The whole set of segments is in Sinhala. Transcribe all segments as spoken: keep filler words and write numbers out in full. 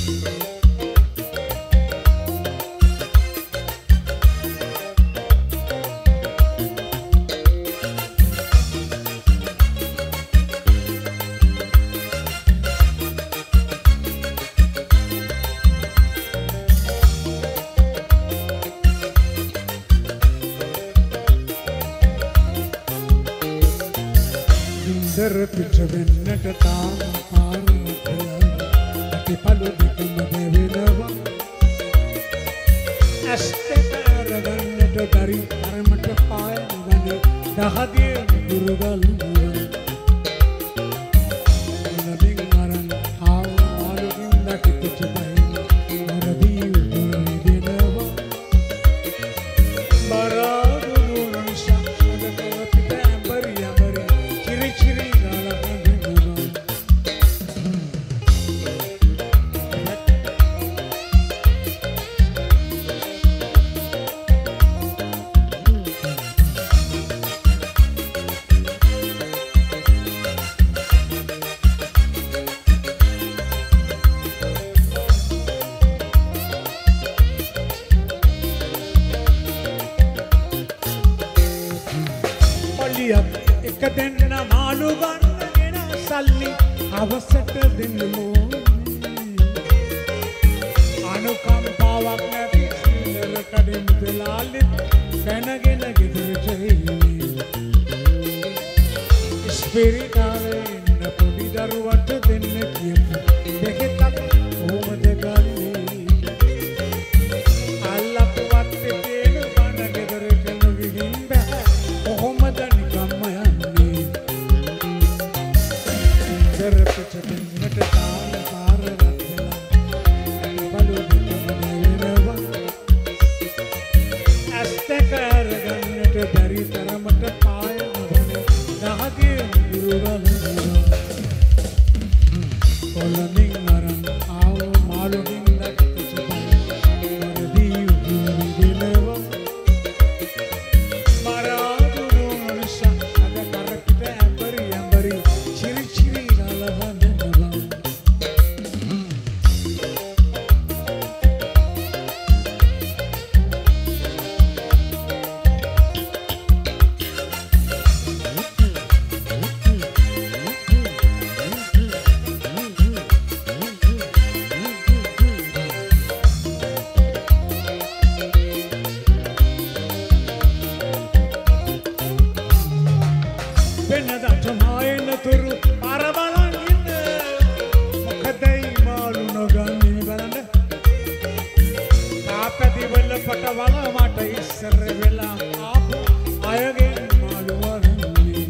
පිට වෙන්නට තාම පාරක් ඇති පළු දෙකම දෙවෙනවා ඇස් දෙක අරගන්නට බැරි තරමට පායන වනේ දහදිය දුරුගල් නබින් අරන් ආව ආලුකින් දකිත බයි නරදී උදේනවා බරාදුරු නංශා අදකව පිට ඇඹරි ඇඹරි චිරි චිරි එක දෙන්න මාළු ගන්නගෙන සල්ලි අවසට දෙන්න ඕනේ අනුකම්පාවක් නැති සිල්ලර කඩෙන් දෙලාලිත් පැනගෙන ගෙදරට එන්නේ ස්පිරිතාලේ ඉන්න පොඩි දරුවට දෙන්න කියපු දෙකක් කොහොමද ගන්නේ අල්ලපු වත්තේ තේන බන ගෙදරට නොගිහින් බෑ කොහොමද නිකම්ම පිට තාම පාර රත් වෙලා බලු දෙකම වෙනවා ඇස් දෙක අරගන්නට බැරි තරමට පායන වනේ දහදිය දුරුගල් කොළමින් අරන් ආව මාළුකින් දැක්ක නරදී උදේනවා බරාදුරු නංශා අද කරපිට ඇඹරි ඇඹරි චිරි චිරි වෙනදාට මායන තුරු පාර බලන් ඉන්න මොකදයි මාළු නොගන්නේ බලන්න ආපැදි වල පටවල මට ඉස්සර වෙලා ආපු අයගෙන් මාළු වරන්නේ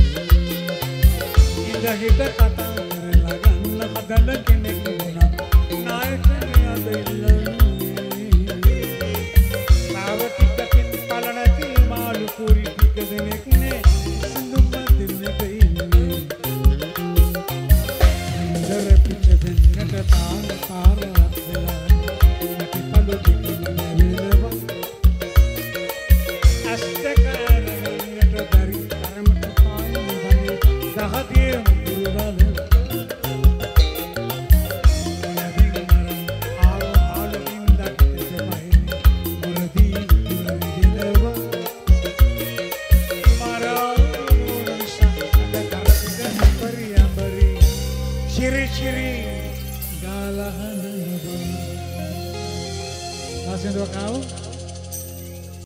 ඉඳ හිට කතා කරලා ගන්න හදන කෙනෙක් වුණා නායකනේ අද ඉල්ලන්නේ තාවටිකකින් පලනති මාළු කුරි ටික දෙනෙක් නේ තාම පාර රත් වෙලා ඇති පළු දෙකම වෙනවා ඇස් දෙක අරගන්නට බැරි තරමට පායන වනේ දහදිය දුරුගල් නබින් අරන් ආව ආලුකින් දකිත බයි මුරදී දුරුගිනවා මරාදුරු නංශා අද කරපිට ඇඹරි ඇඹරි චිරි චිරි Haciendo acabo